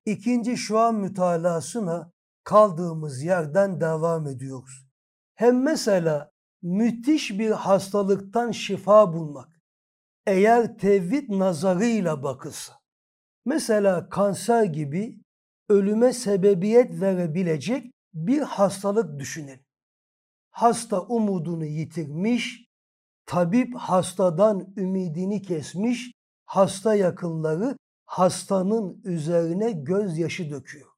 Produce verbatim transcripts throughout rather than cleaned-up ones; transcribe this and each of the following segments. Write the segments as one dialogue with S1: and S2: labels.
S1: İkinci şua mütalasına kaldığımız yerden devam ediyoruz. Hem mesela müthiş bir hastalıktan şifa bulmak, eğer tevhid nazarıyla bakılsa, mesela kanser gibi ölüme sebebiyet verebilecek bir hastalık düşünelim. Hasta umudunu yitirmiş, tabip hastadan ümidini kesmiş, hasta yakınları hastanın üzerine gözyaşı döküyor.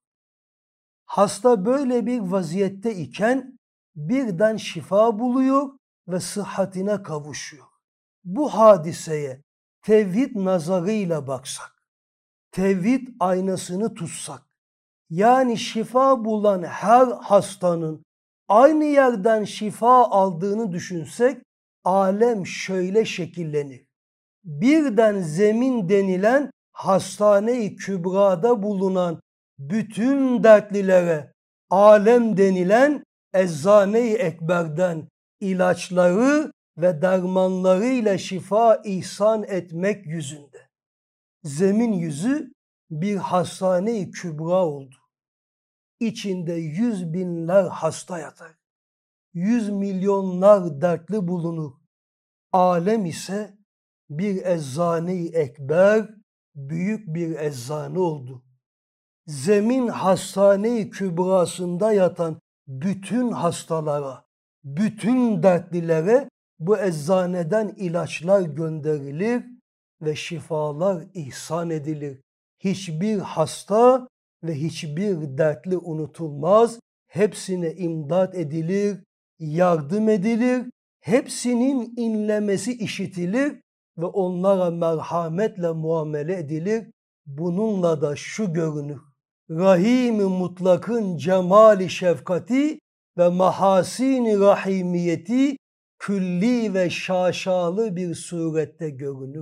S1: Hasta böyle bir vaziyette iken birden şifa buluyor ve sıhhatine kavuşuyor. Bu hadiseye tevhid nazarıyla baksak, tevhid aynasını tutsak, yani şifa bulan her hastanın aynı yerden şifa aldığını düşünsek, alem şöyle şekillenir. Birden zemin denilen hastane-i kübrada bulunan bütün dertlilere alem denilen eczane-i ekberden ilaçları ve dermanlarıyla şifa ihsan etmek yüzünde. Zemin yüzü bir hastane-i kübra oldu. İçinde yüz binler hasta yatar. Yüz milyonlar dertli bulunur. Alem ise bir eczane-i ekber, büyük bir eczane oldu. Zemin hastane-i kübrasında yatan bütün hastalara, bütün dertlilere bu eczaneden ilaçlar gönderilir ve şifalar ihsan edilir. Hiçbir hasta ve hiçbir dertli unutulmaz. Hepsine imdat edilir, yardım edilir. Hepsinin inlemesi işitilir ve onlara merhametle muamele edilir. Bununla da şu görünür. Rahim-i mutlakın cemali şefkati ve mahasini rahimiyeti külli ve şaşalı bir surette görünür.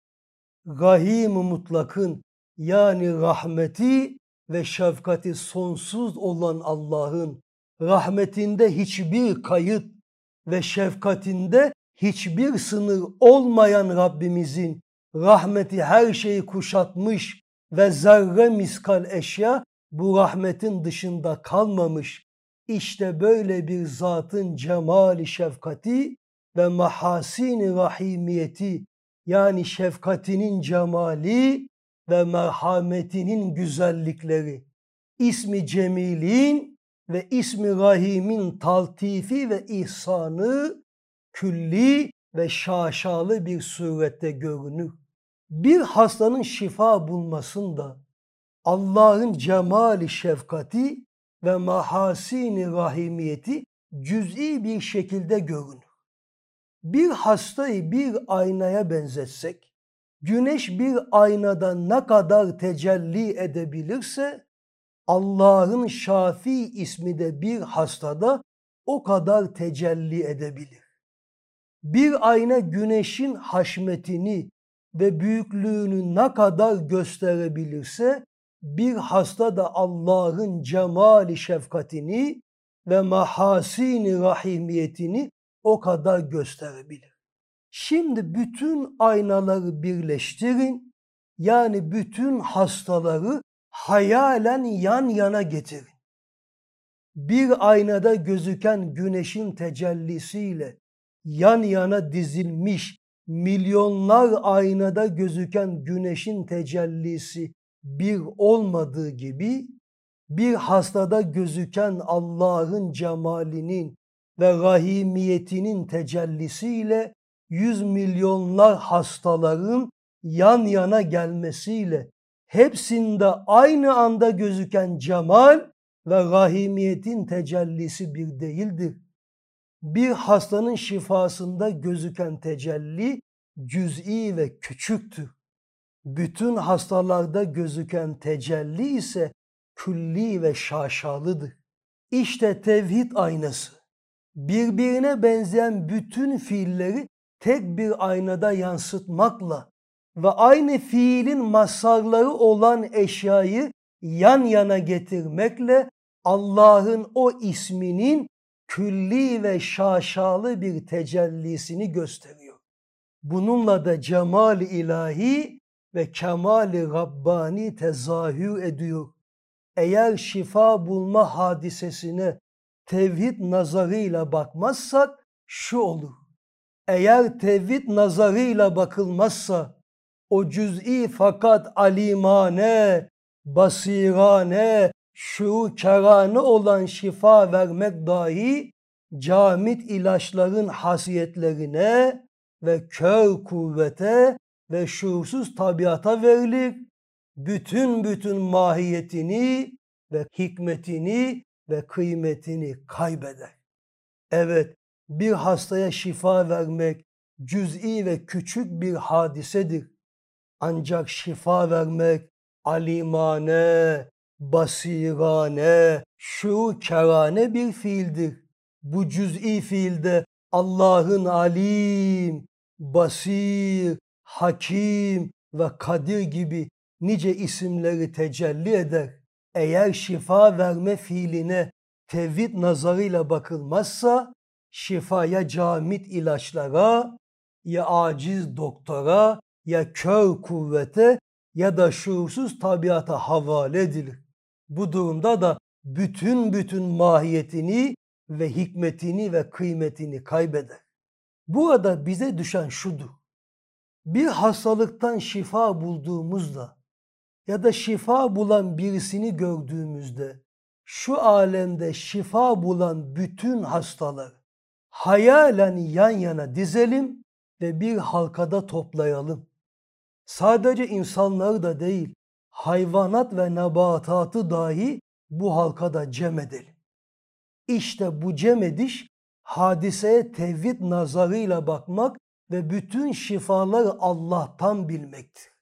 S1: Rahim-i mutlakın yani rahmeti ve şefkati sonsuz olan Allah'ın rahmetinde hiçbir kayıt ve şefkatinde hiçbir sınır olmayan Rabbimizin rahmeti her şeyi kuşatmış ve zerre miskal eşya bu rahmetin dışında kalmamış. İşte böyle bir zatın cemali şefkati ve mahasini rahimiyeti yani şefkatinin cemali ve merhametinin güzellikleri, ismi cemilin ve ismi rahimin taltifi ve ihsanı külli ve şaşalı bir surette görünür. Bir hastanın şifa bulmasında Allah'ın cemali şefkati ve mahasini rahimiyeti cüz'i bir şekilde görünür. Bir hastayı bir aynaya benzetsek, güneş bir aynada ne kadar tecelli edebilirse, Allah'ın Şafi ismi de bir hastada o kadar tecelli edebilir. Bir ayna güneşin haşmetini ve büyüklüğünü ne kadar gösterebilirse, bir hasta da Allah'ın cemali şefkatini ve mahasini rahimiyetini o kadar gösterebilir. Şimdi bütün aynaları birleştirin, yani bütün hastaları hayalen yan yana getirin. Bir aynada gözüken güneşin tecellisiyle yan yana dizilmiş milyonlar aynada gözüken güneşin tecellisi bir olmadığı gibi, bir hastada gözüken Allah'ın cemalinin ve rahimiyetinin tecellisiyle yüz milyonlar hastaların yan yana gelmesiyle hepsinde aynı anda gözüken cemal ve rahimiyetin tecellisi bir değildir. Bir hastanın şifasında gözüken tecelli cüz'i ve küçüktür. Bütün hastalarda gözüken tecelli ise külli ve şaşalıdır. İşte tevhid aynası. Birbirine benzeyen bütün fiilleri tek bir aynada yansıtmakla ve aynı fiilin mazharları olan eşyayı yan yana getirmekle Allah'ın o isminin külli ve şaşalı bir tecellisini gösteriyor. Bununla da cemal-i ilahi ve kemali Rabbani tezahür ediyor. Eğer şifa bulma hadisesine tevhid nazarıyla bakmazsak şu olur. Eğer tevhid nazarıyla bakılmazsa o cüz'i fakat alimane, basirane, şuurkerane olan şifa vermek dahi camit ilaçların hasiyetlerine ve kör kuvvete ve şuursuz tabiata verilir. Bütün bütün mahiyetini ve hikmetini ve kıymetini kaybeder. Evet, bir hastaya şifa vermek cüz'i ve küçük bir hadisedir. Ancak şifa vermek alimane, basirane, şuurkerane bir fiildir. Bu cüz'i fiilde Allah'ın alim, basir, hakim ve kadir gibi nice isimleri tecelli eder. Eğer şifa verme fiiline tevhid nazarıyla bakılmazsa şifaya camit ilaçlara, ya aciz doktora, ya kör kuvvete ya da şuursuz tabiata havale edilir. Bu durumda da bütün bütün mahiyetini ve hikmetini ve kıymetini kaybeder. Burada bize düşen şudur. Bir hastalıktan şifa bulduğumuzda ya da şifa bulan birisini gördüğümüzde şu alemde şifa bulan bütün hastaları hayalen yan yana dizelim ve bir halkada toplayalım. Sadece insanları da değil, hayvanat ve nebatatı dahi bu halkada cem edelim. İşte bu cem ediş, hadiseye tevhid nazarıyla bakmak ve bütün şifaları Allah'tan bilmektir.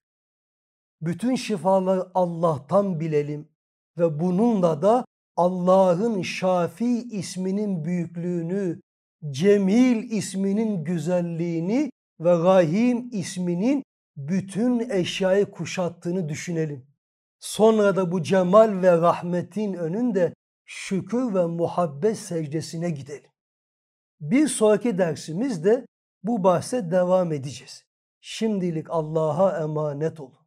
S1: Bütün şifaları Allah'tan bilelim ve bununla da Allah'ın Şafi isminin büyüklüğünü, Cemil isminin güzelliğini ve Rahim isminin bütün eşyayı kuşattığını düşünelim. Sonra da bu cemal ve rahmetin önünde şükür ve muhabbet secdesine gidelim. Bir sonraki dersimizde bu bahse devam edeceğiz. Şimdilik Allah'a emanet olun.